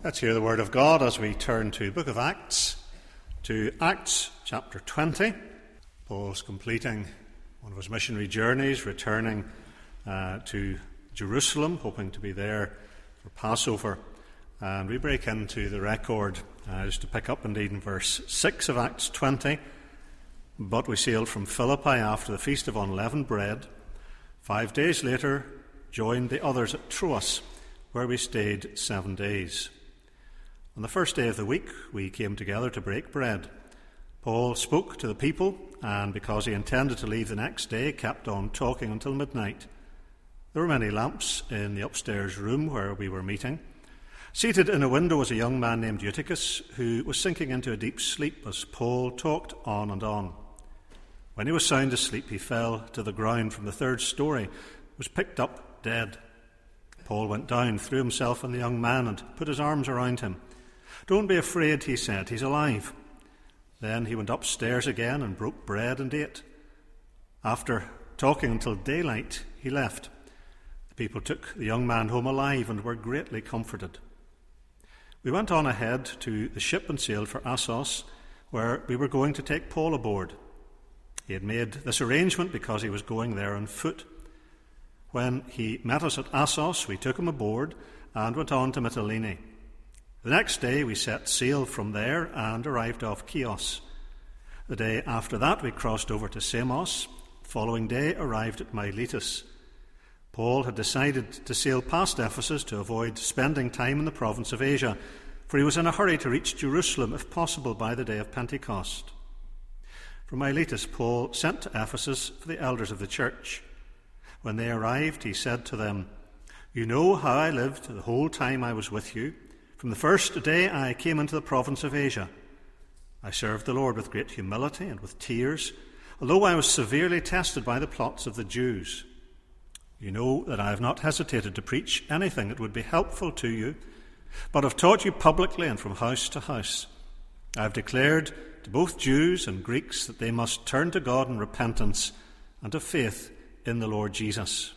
Let's hear the word of God as we turn to the book of Acts, to Acts chapter 20. Paul's completing one of his missionary journeys, returning to Jerusalem, hoping to be there for Passover. And we break into the record just to pick up indeed in verse 6 of Acts 20. But we sailed from Philippi after the Feast of Unleavened Bread. 5 days later, joined the others at Troas, where we stayed 7 days. On the first day of the week, we came together to break bread. Paul spoke to the people, and because he intended to leave the next day, kept on talking until midnight. There were many lamps in the upstairs room where we were meeting. Seated in a window was a young man named Eutychus, who was sinking into a deep sleep as Paul talked on and on. When he was sound asleep, he fell to the ground from the third story, was picked up dead. Paul went down, threw himself on the young man, and put his arms around him. "Don't be afraid," he said, "he's alive." Then he went upstairs again and broke bread and ate. After talking until daylight, he left. The people took the young man home alive and were greatly comforted. We went on ahead to the ship and sailed for Assos, where we were going to take Paul aboard. He had made this arrangement because he was going there on foot. When he met us at Assos, we took him aboard and went on to Mytilene. The next day we set sail from there and arrived off Chios. The day after that we crossed over to Samos. The following day arrived at Miletus. Paul had decided to sail past Ephesus to avoid spending time in the province of Asia, for he was in a hurry to reach Jerusalem, if possible, by the day of Pentecost. From Miletus, Paul sent to Ephesus for the elders of the church. When they arrived, he said to them, "You know how I lived the whole time I was with you. From the first day I came into the province of Asia. I served the Lord with great humility and with tears, although I was severely tested by the plots of the Jews. You know that I have not hesitated to preach anything that would be helpful to you, but have taught you publicly and from house to house. I have declared to both Jews and Greeks that they must turn to God in repentance and to faith in the Lord Jesus.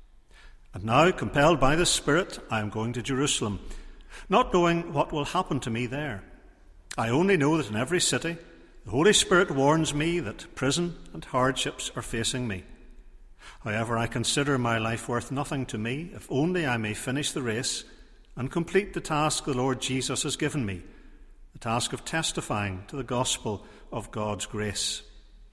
And now, compelled by the Spirit, I am going to Jerusalem, not knowing what will happen to me there. I only know that in every city the Holy Spirit warns me that prison and hardships are facing me. However, I consider my life worth nothing to me, if only I may finish the race and complete the task the Lord Jesus has given me, the task of testifying to the gospel of God's grace.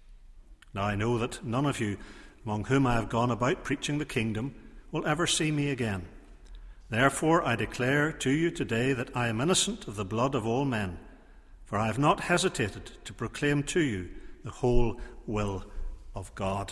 Now I know that none of you among whom I have gone about preaching the kingdom will ever see me again. Therefore I declare to you today that I am innocent of the blood of all men, for I have not hesitated to proclaim to you the whole will of God."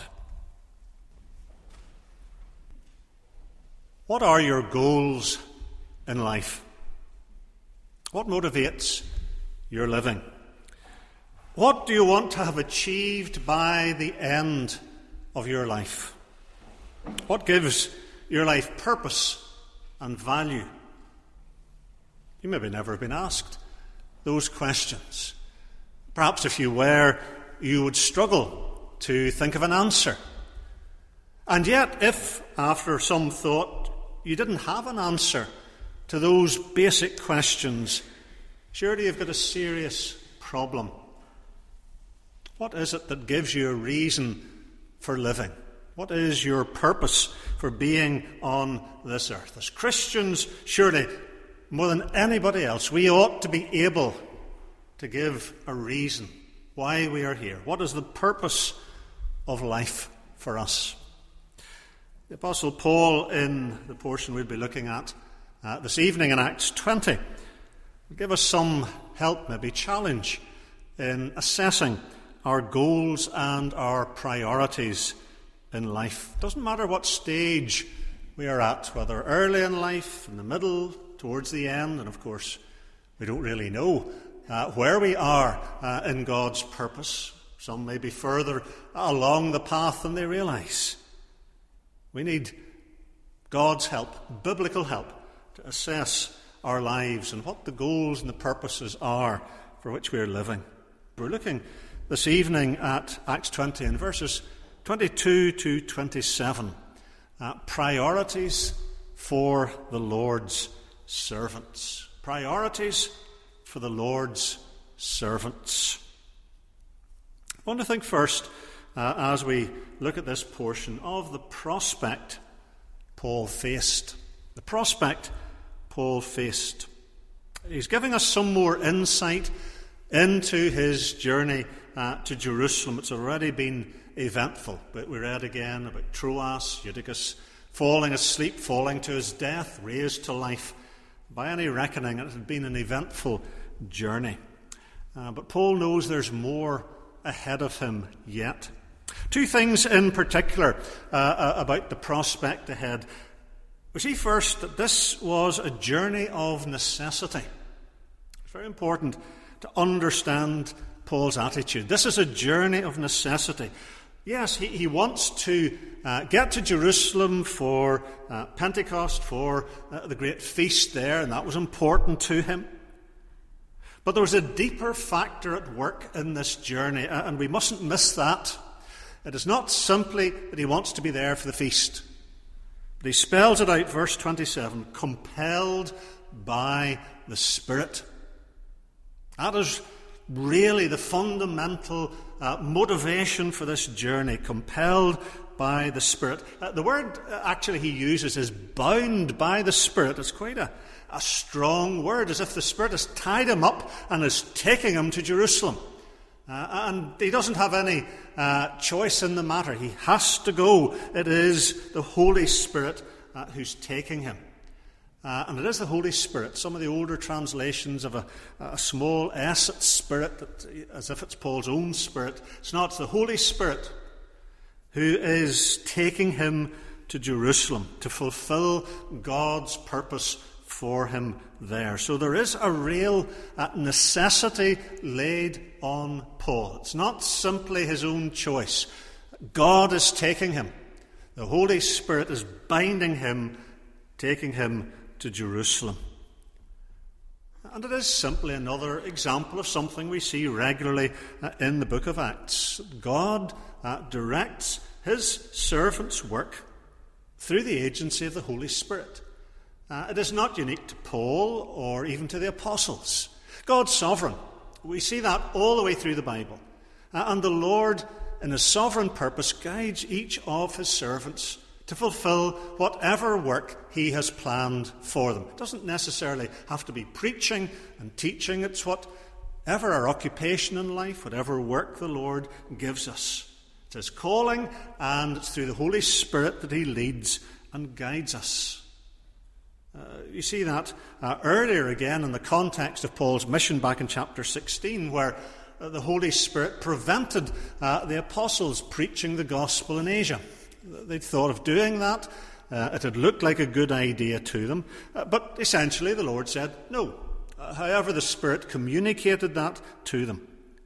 What are your goals in life? What motivates your living? What do you want to have achieved by the end of your life? What gives your life purpose and value? You maybe never have been asked those questions. Perhaps if you were, you would struggle to think of an answer. And yet, if after some thought you didn't have an answer to those basic questions, surely you've got a serious problem. What is it that gives you a reason for living? What is your purpose for being on this earth? As Christians, surely, more than anybody else, we ought to be able to give a reason why we are here. What is the purpose of life for us? The Apostle Paul, in the portion we'll be looking at this evening in Acts 20, will give us some help, maybe challenge, in assessing our goals and our priorities in life. It doesn't matter what stage we are at, whether early in life, in the middle, towards the end, and of course we don't really know where we are in God's purpose. Some may be further along the path than they realise. We need God's help, biblical help, to assess our lives and what the goals and the purposes are for which we are living. We're looking this evening at Acts 20 in verses 22 to 27, priorities for the Lord's servants. priorities for the Lord's servants. I want to think first, as we look at this portion, of the prospect Paul faced. The prospect Paul faced. He's giving us some more insight into his journey to Jerusalem. It's already been eventful. But we read again about Troas, Eutychus falling asleep, falling to his death, raised to life. By any reckoning, it had been an eventful journey. But Paul knows there's more ahead of him yet. Two things in particular about the prospect ahead. We see first that this was a journey of necessity. It's very important to understand Paul's attitude. This is a journey of necessity. Yes, he wants to get to Jerusalem for Pentecost, for the great feast there, and that was important to him. But there was a deeper factor at work in this journey, and we mustn't miss that. It is not simply that he wants to be there for the feast. But he spells it out, verse 27, compelled by the Spirit. That is really the fundamental motivation for this journey, compelled by the Spirit. The word actually he uses is bound by the Spirit. It's quite a strong word, as if the Spirit has tied him up and is taking him to Jerusalem. And he doesn't have any choice in the matter. He has to go. It is the Holy Spirit who's taking him. And it is the Holy Spirit. Some of the older translations have a small s at Spirit, as if it's Paul's own Spirit. It's not. It's the Holy Spirit who is taking him to Jerusalem to fulfill God's purpose for him there. So there is a real necessity laid on Paul. It's not simply his own choice. God is taking him. The Holy Spirit is binding him, taking him to Jerusalem. And it is simply another example of something we see regularly in the book of Acts. God directs his servant's work through the agency of the Holy Spirit. It is not unique to Paul or even to the apostles. God's sovereign. We see that all the way through the Bible. And the Lord, in his sovereign purpose, guides each of his servants to fulfill whatever work he has planned for them. It doesn't necessarily have to be preaching and teaching. It's whatever our occupation in life, whatever work the Lord gives us. It's his calling, and it's through the Holy Spirit that he leads and guides us. You see that earlier again in the context of Paul's mission back in chapter 16, where the Holy Spirit prevented the apostles preaching the gospel in Asia. They'd thought of doing that. It had looked like a good idea to them. But essentially the Lord said no. However, the Spirit communicated that to them.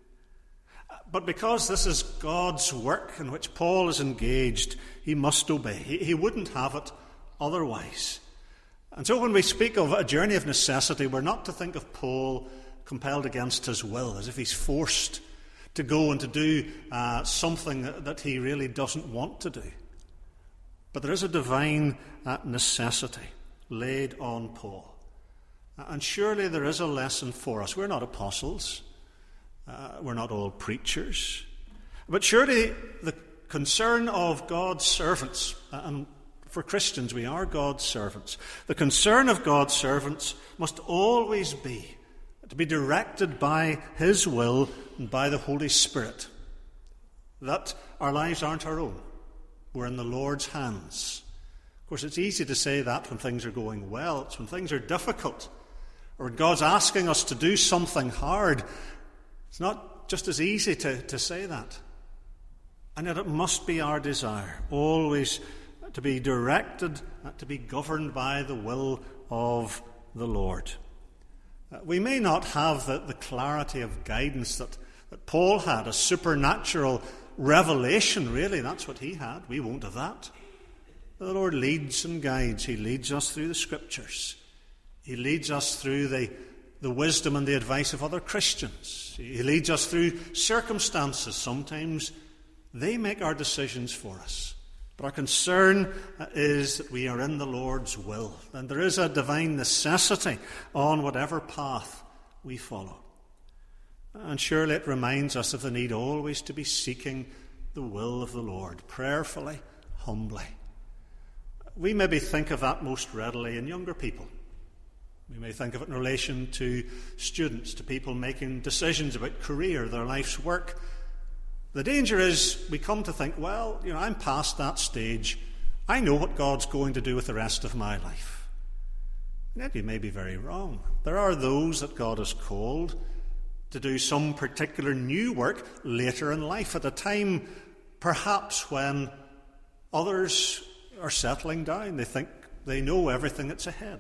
But because this is God's work in which Paul is engaged, he must obey. He wouldn't have it otherwise. And so when we speak of a journey of necessity, we're not to think of Paul compelled against his will, as if he's forced to go and to do something that he really doesn't want to do. But there is a divine necessity laid on Paul. And surely there is a lesson for us. We're not apostles. We're not all preachers. But surely the concern of God's servants, and for Christians we are God's servants, the concern of God's servants must always be to be directed by his will and by the Holy Spirit. That our lives aren't our own. We're in the Lord's hands. Of course, it's easy to say that when things are going well. It's when things are difficult, or when God's asking us to do something hard. It's not just as easy to say that. And yet it must be our desire always to be directed, to be governed by the will of the Lord. We may not have the clarity of guidance that Paul had, a supernatural revelation, really. That's what he had. We won't have that. The Lord leads and guides. He leads us through the Scriptures. He leads us through the wisdom and the advice of other Christians. He leads us through circumstances. Sometimes they make our decisions for us. But our concern is that we are in the Lord's will, and there is a divine necessity on whatever path we follow. And surely it reminds us of the need always to be seeking the will of the Lord, prayerfully, humbly. We maybe think of that most readily in younger people. We may think of it in relation to students, to people making decisions about career, their life's work. The danger is we come to think, well, I'm past that stage. I know what God's going to do with the rest of my life. And yet you may be very wrong. There are those that God has called to do some particular new work later in life, at a time perhaps when others are settling down. They think they know everything that's ahead.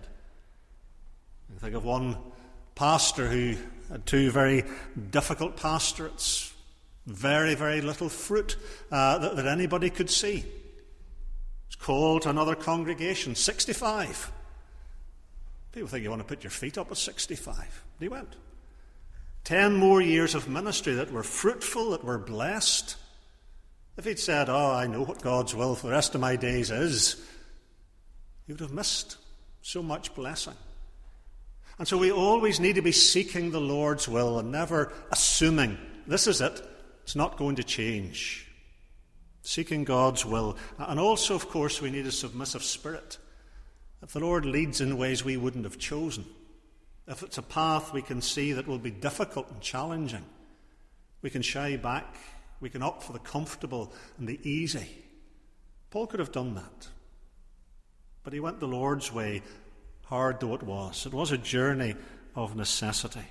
I think of one pastor who had 2 very difficult pastorates, very, very little fruit that anybody could see. He was called to another congregation, 65. People think you want to put your feet up at 65. And he went. 10 more years of ministry that were fruitful, that were blessed. If he'd said, I know what God's will for the rest of my days is, he would have missed so much blessing. And so we always need to be seeking the Lord's will and never assuming, this is it, it's not going to change. Seeking God's will. And also, of course, we need a submissive spirit. If the Lord leads in ways we wouldn't have chosen, if it's a path we can see that will be difficult and challenging, we can shy back, we can opt for the comfortable and the easy. Paul could have done that. But he went the Lord's way, hard though it was. It was a journey of necessity.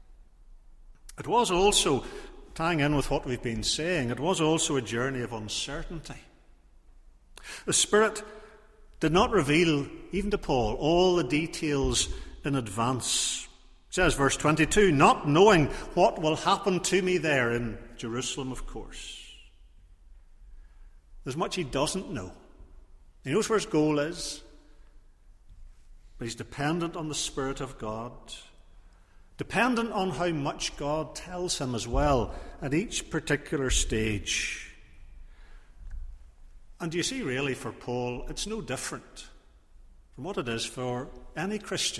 It was also, tying in with what we've been saying, it was also a journey of uncertainty. The Spirit did not reveal, even to Paul, all the details in advance. It says, verse 22, not knowing what will happen to me there in Jerusalem, of course. There's much he doesn't know. He knows where his goal is, but he's dependent on the Spirit of God, dependent on how much God tells him as well at each particular stage. And you see, really, for Paul, it's no different from what it is for any Christian.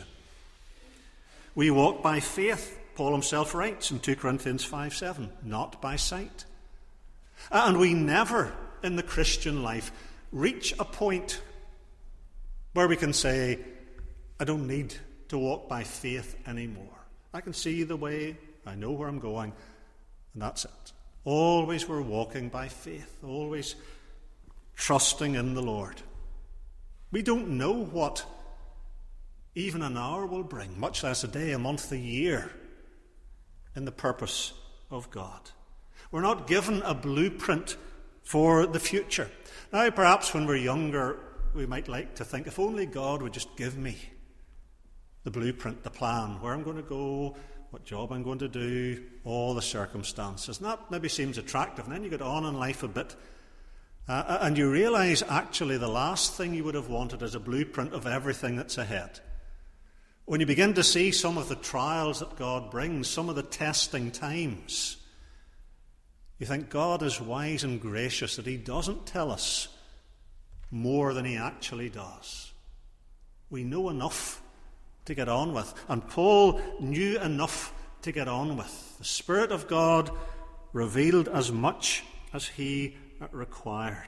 We walk by faith, Paul himself writes in 2 Corinthians 5:7, not by sight. And we never, in the Christian life, reach a point where we can say, I don't need to walk by faith anymore. I can see the way, I know where I'm going, and that's it. Always we're walking by faith, always trusting in the Lord. We don't know what even an hour will bring, much less a day, a month, a year, in the purpose of God. We're not given a blueprint for the future. Now, perhaps when we're younger, we might like to think, if only God would just give me the blueprint, the plan, where I'm going to go, what job I'm going to do, all the circumstances. And that maybe seems attractive. And then you get on in life a bit, and you realise actually the last thing you would have wanted is a blueprint of everything that's ahead. When you begin to see some of the trials that God brings, some of the testing times, you think God is wise and gracious that he doesn't tell us more than he actually does. We know enough to get on with. And Paul knew enough to get on with. The Spirit of God revealed as much as he required.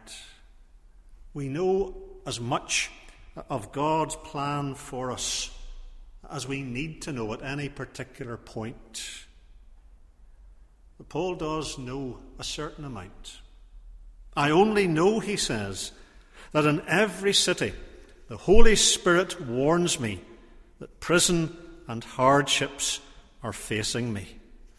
We know as much of God's plan for us as we need to know at any particular point. But Paul does know a certain amount. I only know, he says, that in every city the Holy Spirit warns me that prison and hardships are facing me.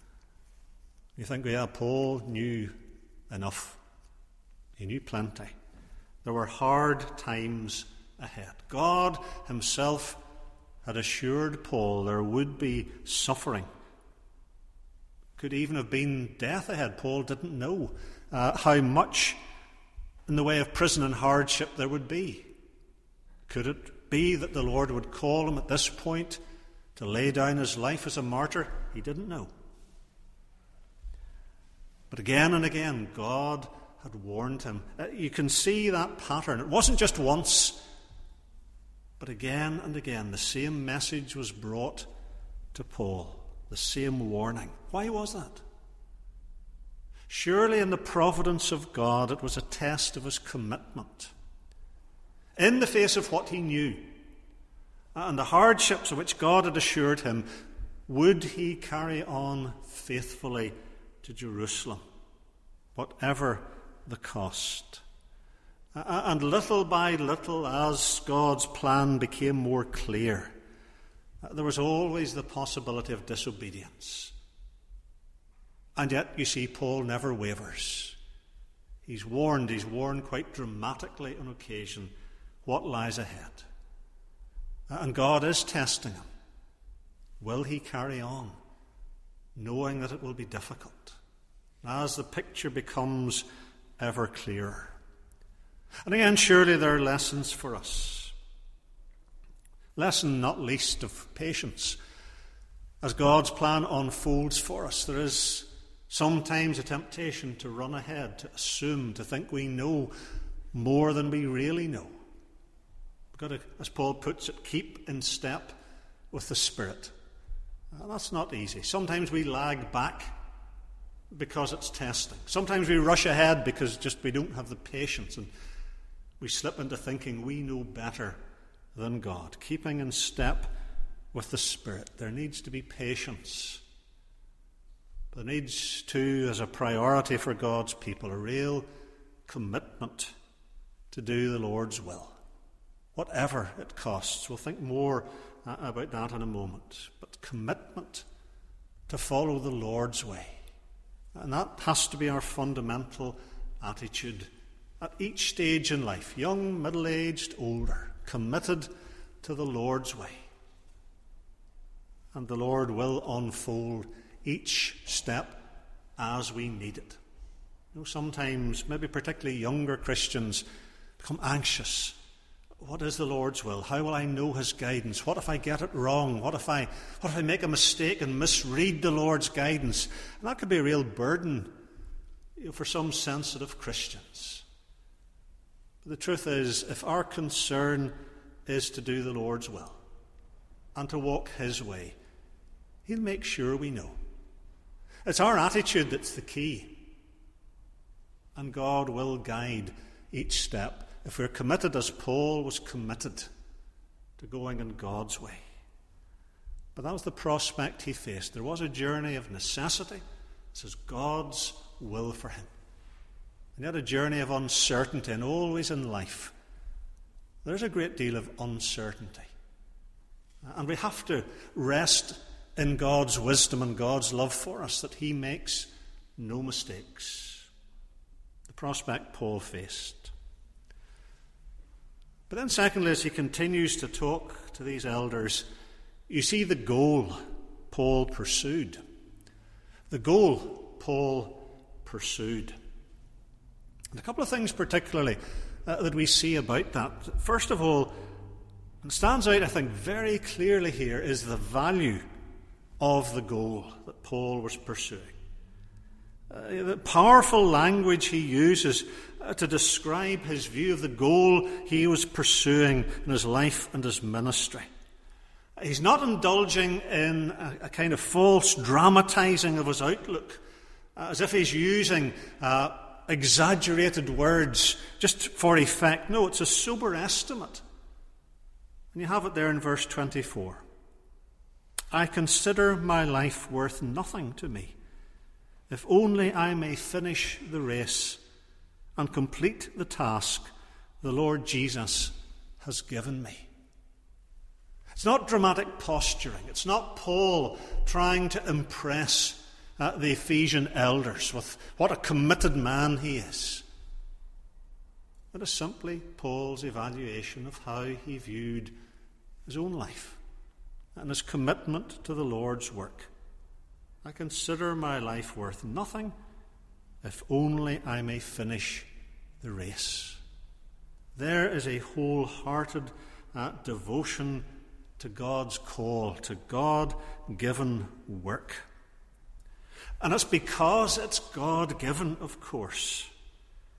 You think, yeah, Paul knew enough. He knew plenty. There were hard times ahead. God himself had assured Paul there would be suffering. Could even have been death ahead. Paul didn't know how much in the way of prison and hardship there would be. Could it be that the Lord would call him at this point to lay down his life as a martyr? He didn't know. But again and again, God had warned him. You can see that pattern. It wasn't just once, but again and again the same message was brought to Paul, the same warning. Why was that? Surely in the providence of God it was a test of his commitment. In the face of what he knew and the hardships of which God had assured him, would he carry on faithfully to Jerusalem, whatever the cost? And little by little, as God's plan became more clear, there was always the possibility of disobedience. And yet, you see, Paul never wavers. He's warned quite dramatically on occasion what lies ahead. And God is testing him. Will he carry on, knowing that it will be difficult, as the picture becomes ever clearer? And again, surely there are lessons for us. Lesson not least of patience. As God's plan unfolds for us, there is sometimes a temptation to run ahead, to assume, to think we know more than we really know. We've got to, as Paul puts it, keep in step with the Spirit. And that's not easy. Sometimes we lag back because it's testing. Sometimes we rush ahead because just we don't have the patience, and we slip into thinking we know better than God. Keeping in step with the Spirit. There needs to be patience. There needs to, as a priority for God's people, a real commitment to do the Lord's will, whatever it costs. We'll think more about that in a moment. But commitment to follow the Lord's way. And that has to be our fundamental attitude at each stage in life, young, middle-aged, older, committed to the Lord's way. And the Lord will unfold each step as we need it. You know, sometimes, maybe particularly younger Christians, become anxious. What is the Lord's will? How will I know his guidance? What if I get it wrong? What if I make a mistake and misread the Lord's guidance? And that could be a real burden, for some sensitive Christians. But the truth is, if our concern is to do the Lord's will and to walk his way, he'll make sure we know. It's our attitude that's the key. And God will guide each step if we're committed as Paul was committed to going in God's way. But that was the prospect he faced. There was a journey of necessity. This is God's will for him. And yet a journey of uncertainty, and always in life there's a great deal of uncertainty. And we have to rest in God's wisdom and God's love for us, that he makes no mistakes. The prospect Paul faced. But then secondly, as he continues to talk to these elders, you see the goal Paul pursued. The goal Paul pursued. And a couple of things particularly that we see about that. First of all, and stands out, I think, very clearly here, is the value of the goal that Paul was pursuing. The powerful language he uses to describe his view of the goal he was pursuing in his life and his ministry. He's not indulging in a kind of false dramatizing of his outlook, as if he's using exaggerated words just for effect. No, it's a sober estimate. And you have it there in verse 24. I consider my life worth nothing to me, if only I may finish the race and complete the task the Lord Jesus has given me. It's not dramatic posturing. It's not Paul trying to impress the Ephesian elders with what a committed man he is. It is simply Paul's evaluation of how he viewed his own life and his commitment to the Lord's work. I consider my life worth nothing if only I may finish the race. There is a wholehearted devotion to God's call, to God-given work. And it's because it's God-given, of course,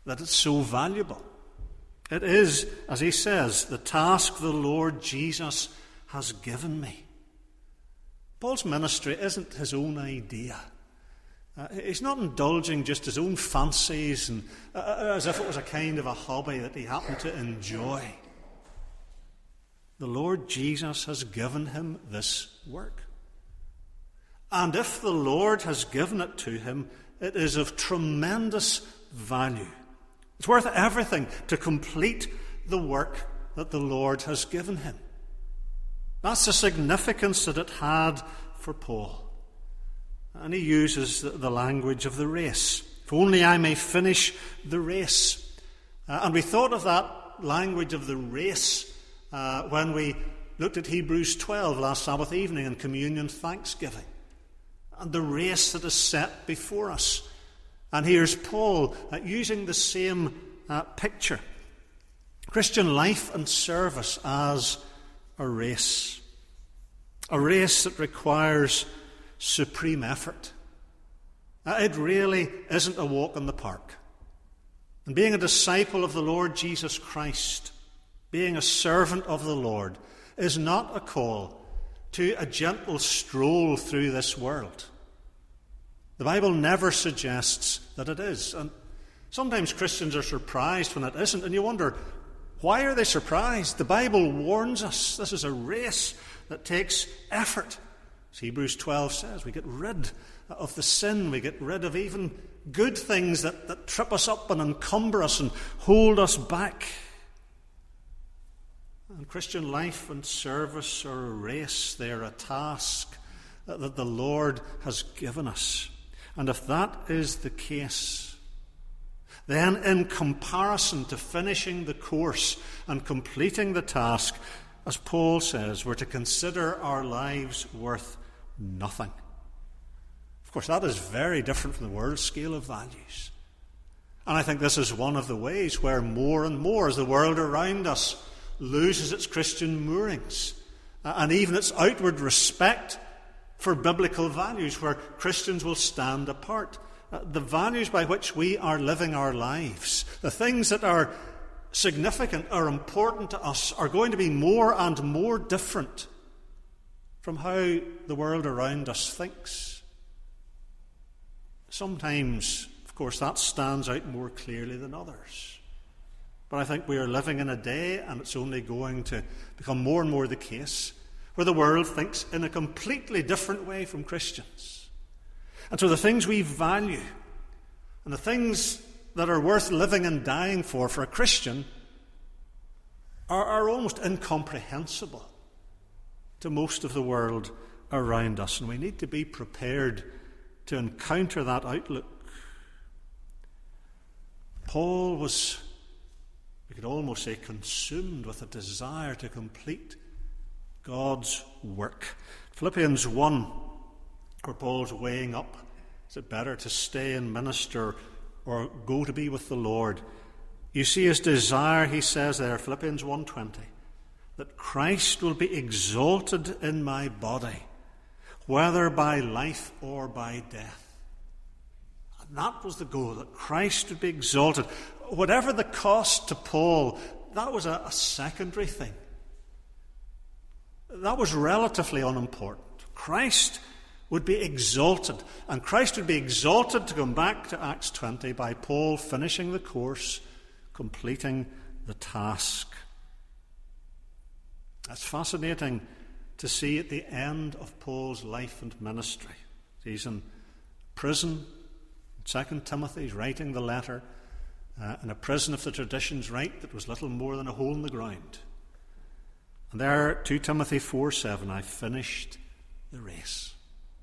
that it's so valuable. It is, as he says, the task the Lord Jesus has given me. Paul's ministry isn't his own idea. He's not indulging just his own fancies and as if it was a kind of a hobby that he happened to enjoy. The Lord Jesus has given him this work. And if the Lord has given it to him, it is of tremendous value. It's worth everything to complete the work that the Lord has given him. That's the significance that it had for Paul. And he uses the language of the race. If only I may finish the race. And we thought of that language of the race when we looked at Hebrews 12 last Sabbath evening in communion thanksgiving. And the race that is set before us. And here's Paul using the same picture. Christian life and service as a race. A race that requires supreme effort. It really isn't a walk in the park. And being a disciple of the Lord Jesus Christ, being a servant of the Lord, is not a call to a gentle stroll through this world. The Bible never suggests that it is. And sometimes Christians are surprised when it isn't, and you wonder, why are they surprised? The Bible warns us this is a race that takes effort. As Hebrews 12 says, we get rid of the sin, we get rid of even good things that trip us up and encumber us and hold us back. And Christian life and service are a race, they are a task that the Lord has given us. And if that is the case, then in comparison to finishing the course and completing the task, as Paul says, we're to consider our lives worth nothing. Of course, that is very different from the world's scale of values. And I think this is one of the ways where more and more, as the world around us loses its Christian moorings and even its outward respect for biblical values, where Christians will stand apart. The values by which we are living our lives, the things that are significant, are important to us, are going to be more and more different from how the world around us thinks. Sometimes, of course, that stands out more clearly than others. But I think we are living in a day, and it's only going to become more and more the case, where the world thinks in a completely different way from Christians. And so the things we value and the things that are worth living and dying for a Christian are almost incomprehensible to most of the world around us. And we need to be prepared to encounter that outlook. Paul was, we could almost say, consumed with a desire to complete God's work. Philippians 1, where Paul's weighing up, is it better to stay and minister or go to be with the Lord? You see his desire, he says there, Philippians 1:20, that Christ will be exalted in my body, whether by life or by death. And that was the goal, that Christ would be exalted. Whatever the cost to Paul, that was a secondary thing. That was relatively unimportant. Christ would be exalted. And Christ would be exalted, to come back to Acts 20, by Paul finishing the course, completing the task. That's fascinating to see at the end of Paul's life and ministry. He's in prison. 2 Timothy, he's writing the letter in a prison, if the traditions right, that was little more than a hole in the ground. And there, 2 Timothy 4:7, I finished the race.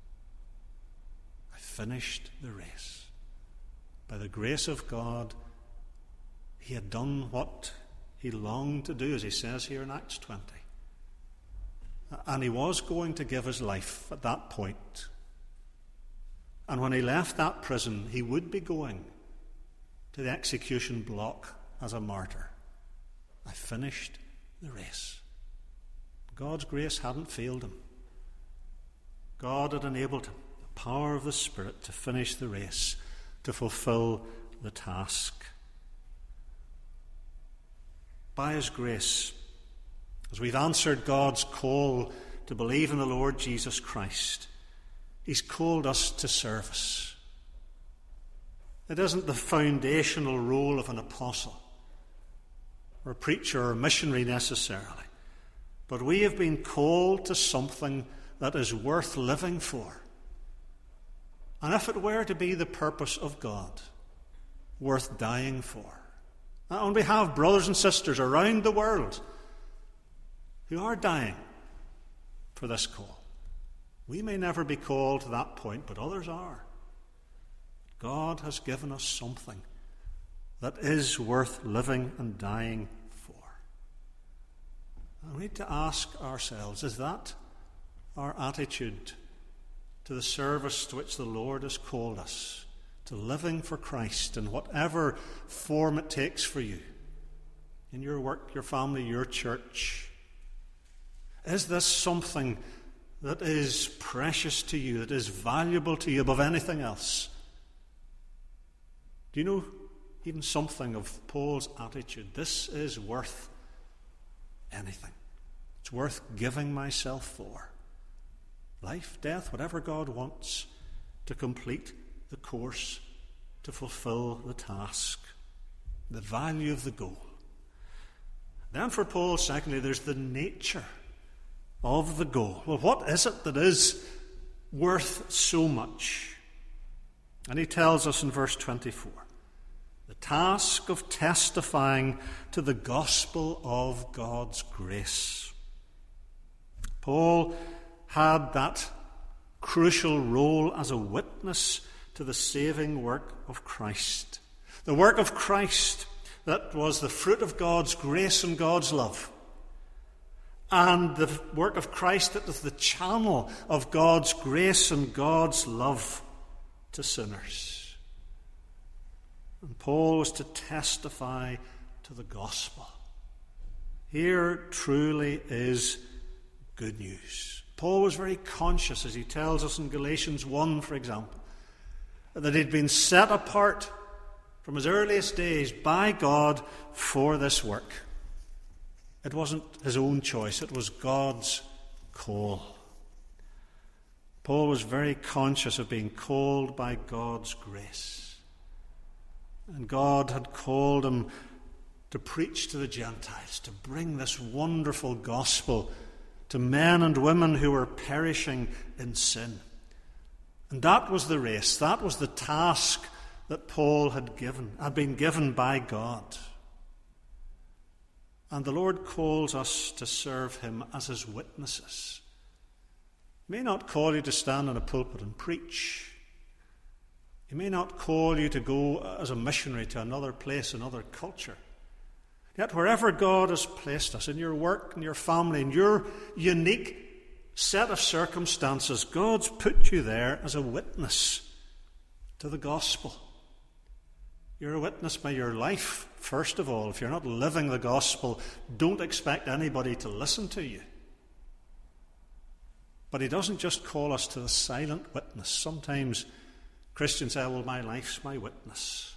I finished the race. By the grace of God, he had done what he longed to do, as he says here in Acts 20. And he was going to give his life at that point. And when he left that prison, he would be going to the execution block as a martyr. I finished the race. God's grace hadn't failed him. God had enabled him, the power of the Spirit, to finish the race, to fulfill the task. by his grace, as we've answered God's call to believe in the Lord Jesus Christ, he's called us to service. It isn't the foundational role of an apostle or a preacher or a missionary necessarily, but we have been called to something that is worth living for. And if it were to be the purpose of God, worth dying for. And we have brothers and sisters around the world who are dying for this call. We may never be called to that point, but others are. God has given us something that is worth living and dying for. And we need to ask ourselves, is that our attitude to the service to which the Lord has called us, to living for Christ in whatever form it takes for you, in your work, your family, your church? Is this something that is precious to you, that is valuable to you above anything else? Do you know even something of Paul's attitude? This is worth anything. It's worth giving myself for. Life, death, whatever God wants to complete the course, to fulfill the task, the value of the goal. Then for Paul, secondly, there's the nature of the goal. Well, what is it that is worth so much? And he tells us in verse 24, the task of testifying to the gospel of God's grace. Paul had that crucial role as a witness to the saving work of Christ. The work of Christ that was the fruit of God's grace and God's love. And the work of Christ that was the channel of God's grace and God's love to sinners. And Paul was to testify to the gospel. Here truly is good news. Paul was very conscious, as he tells us in Galatians 1, for example, that he'd been set apart from his earliest days by God for this work. It wasn't his own choice, it was God's call. Paul was very conscious of being called by God's grace. And God had called him to preach to the Gentiles, to bring this wonderful gospel to men and women who were perishing in sin. And that was the race, that was the task that Paul had been given by God. And the Lord calls us to serve him as his witnesses. He may not call you to stand in a pulpit and preach. He may not call you to go as a missionary to another place, another culture. Yet wherever God has placed us, in your work, in your family, in your unique set of circumstances, God's put you there as a witness to the gospel. You're a witness by your life, first of all. If you're not living the gospel, don't expect anybody to listen to you. But he doesn't just call us to the silent witness. Sometimes Christians say, well, my life's my witness.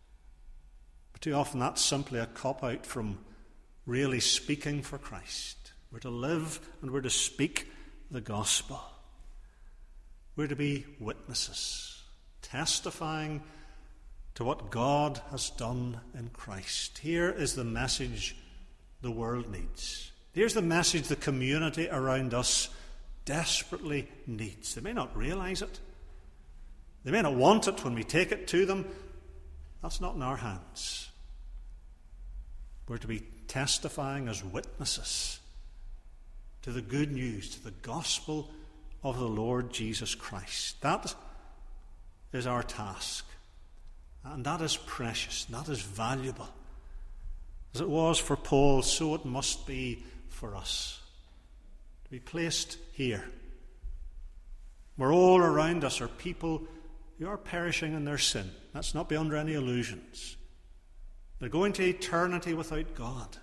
But too often that's simply a cop-out from really speaking for Christ. We're to live and we're to speak the gospel. We're to be witnesses, testifying to what God has done in Christ. Here is the message the world needs. Here's the message the community around us desperately needs. They may not realize it. They may not want it when we take it to them. That's not in our hands. We're to be testifying as witnesses to the good news, to the gospel of the Lord Jesus Christ. That is our task. And that is precious, that is valuable. As it was for Paul, so it must be for us. To be placed here, where all around us are people who are perishing in their sin. Let's not be under any illusions. They're going to eternity without God.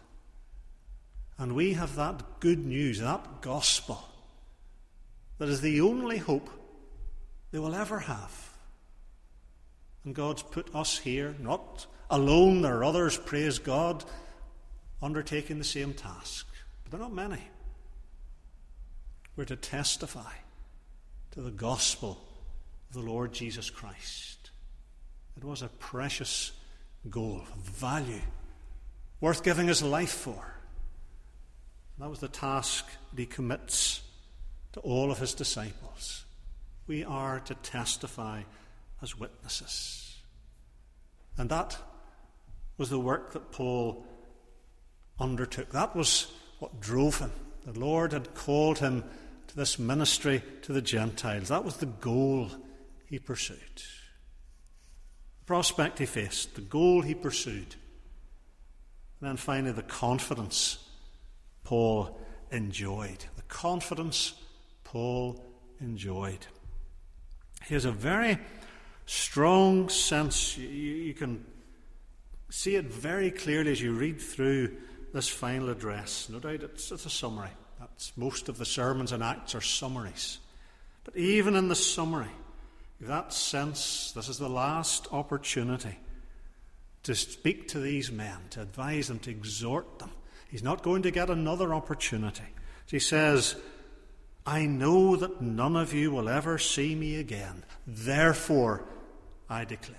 And we have that good news, that gospel, that is the only hope they will ever have. And God's put us here, not alone. There are others, praise God, undertaking the same task, but they're not many. We're to testify to the gospel of the Lord Jesus Christ. It was a precious goal, of value, worth giving his life for. And that was the task that he commits to all of his disciples. We are to testify as witnesses. And that was the work that Paul undertook. That was what drove him. The Lord had called him to this ministry to the Gentiles. That was the goal he pursued. The prospect he faced, the goal he pursued. And then finally the confidence Paul enjoyed. The confidence Paul enjoyed. He has a very strong sense. You can see it very clearly as you read through this final address. No doubt it's a summary. That's most of the sermons and Acts are summaries. But even in the summary, that sense, this is the last opportunity to speak to these men, to advise them, to exhort them. He's not going to get another opportunity. He says, I know that none of you will ever see me again. Therefore, I declare.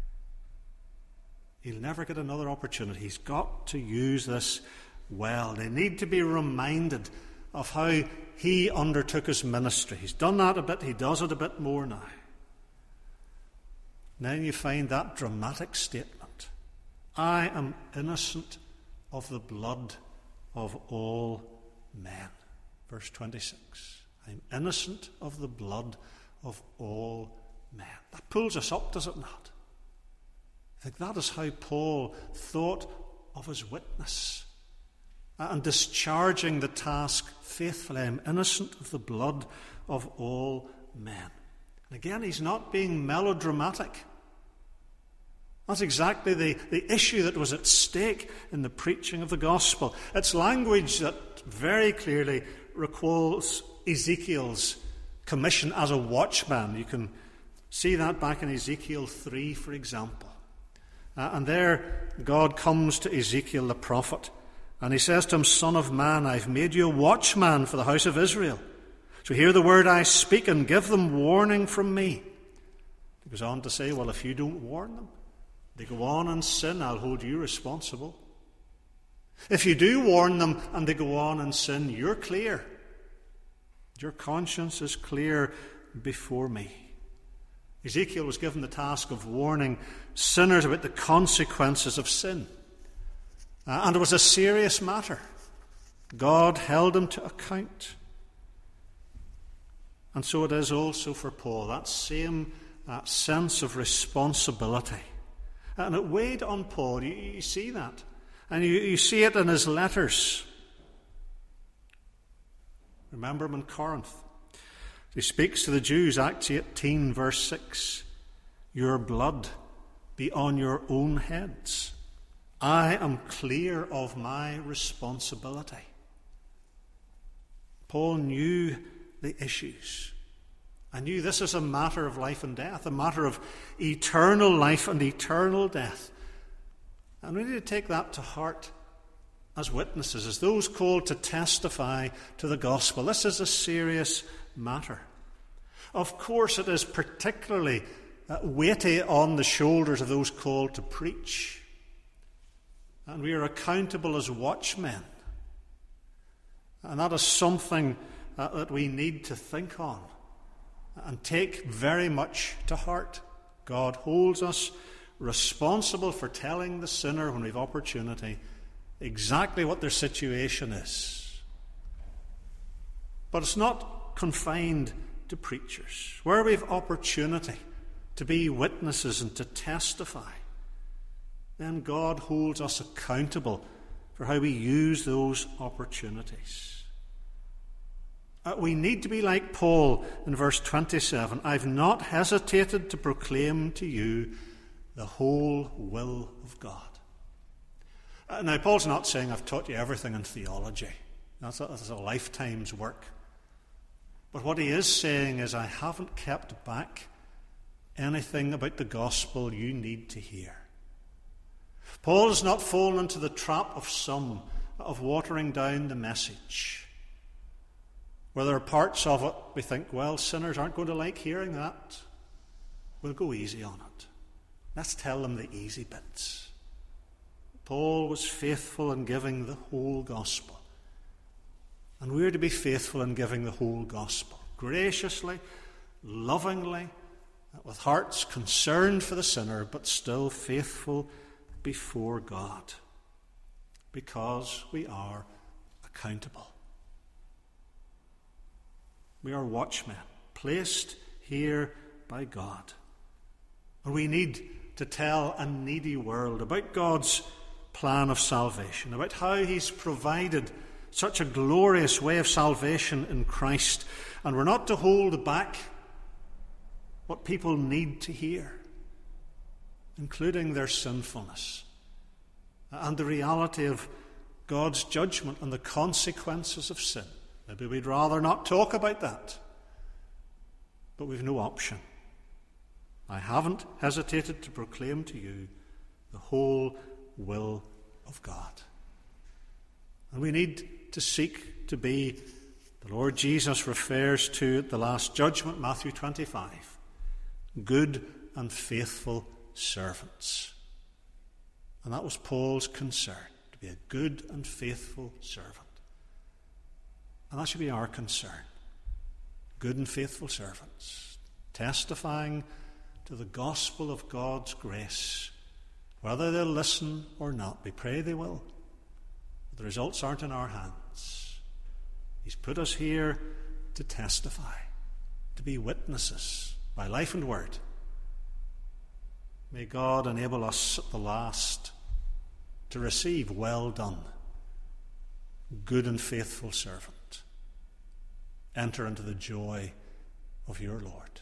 He'll never get another opportunity. He's got to use this well. They need to be reminded of how he undertook his ministry. He's done that a bit. He does it a bit more now. Then you find that dramatic statement. I am innocent of the blood of all men. Verse 26. I'm innocent of the blood of all men. That pulls us up, does it not? I think that is how Paul thought of his witness and discharging the task faithfully. I'm innocent of the blood of all men. And again, he's not being melodramatic. That's exactly the issue that was at stake in the preaching of the gospel. It's language that very clearly recalls Ezekiel's commission as a watchman. You can see that back in Ezekiel 3, for example. And there God comes to Ezekiel the prophet, and he says to him, Son of man, I've made you a watchman for the house of Israel. So hear the word I speak and give them warning from me. He goes on to say, well, if you don't warn them, they go on and sin, I'll hold you responsible. If you do warn them and they go on and sin, you're clear. Your conscience is clear before me. Ezekiel was given the task of warning sinners about the consequences of sin. And it was a serious matter. God held him to account. And so it is also for Paul, that same sense of responsibility. And it weighed on Paul. You see that. And you see it in his letters. Remember him in Corinth. He speaks to the Jews, Acts 18, verse 6. Your blood be on your own heads. I am clear of my responsibility. Paul knew the issues. I knew this is a matter of life and death, a matter of eternal life and eternal death. And we need to take that to heart as witnesses, as those called to testify to the gospel. This is a serious matter. Of course, it is particularly weighty on the shoulders of those called to preach. And we are accountable as watchmen. And that is something that we need to think on and take very much to heart. God holds us responsible for telling the sinner when we have opportunity exactly what their situation is. But it's not confined to preachers. Where we have opportunity to be witnesses and to testify, then God holds us accountable for how we use those opportunities. We need to be like Paul in verse 27. I've not hesitated to proclaim to you the whole will of God. Now, Paul's not saying I've taught you everything in theology. That's a lifetime's work. But what he is saying is I haven't kept back anything about the gospel you need to hear. Paul has not fallen into the trap of some of watering down the message. Where there are parts of it we think, well, sinners aren't going to like hearing that. We'll go easy on it. Let's tell them the easy bits. Paul was faithful in giving the whole gospel. And we're to be faithful in giving the whole gospel. Graciously, lovingly, with hearts concerned for the sinner, but still faithful before God. Because we are accountable. We are watchmen, placed here by God. And we need to tell a needy world about God's plan of salvation, about how he's provided such a glorious way of salvation in Christ. And we're not to hold back what people need to hear, including their sinfulness and the reality of God's judgment and the consequences of sin. Maybe we'd rather not talk about that, but we've no option. I haven't hesitated to proclaim to you the whole will of God. And we need to seek to be, the Lord Jesus refers to at the last judgment, Matthew 25, good and faithful servants. And that was Paul's concern, to be a good and faithful servant. And that should be our concern. Good and faithful servants, testifying to the gospel of God's grace, whether they'll listen or not. We pray they will. The results aren't in our hands. He's put us here to testify, to be witnesses by life and word. May God enable us at the last to receive, well done, good and faithful servant. Enter into the joy of your Lord.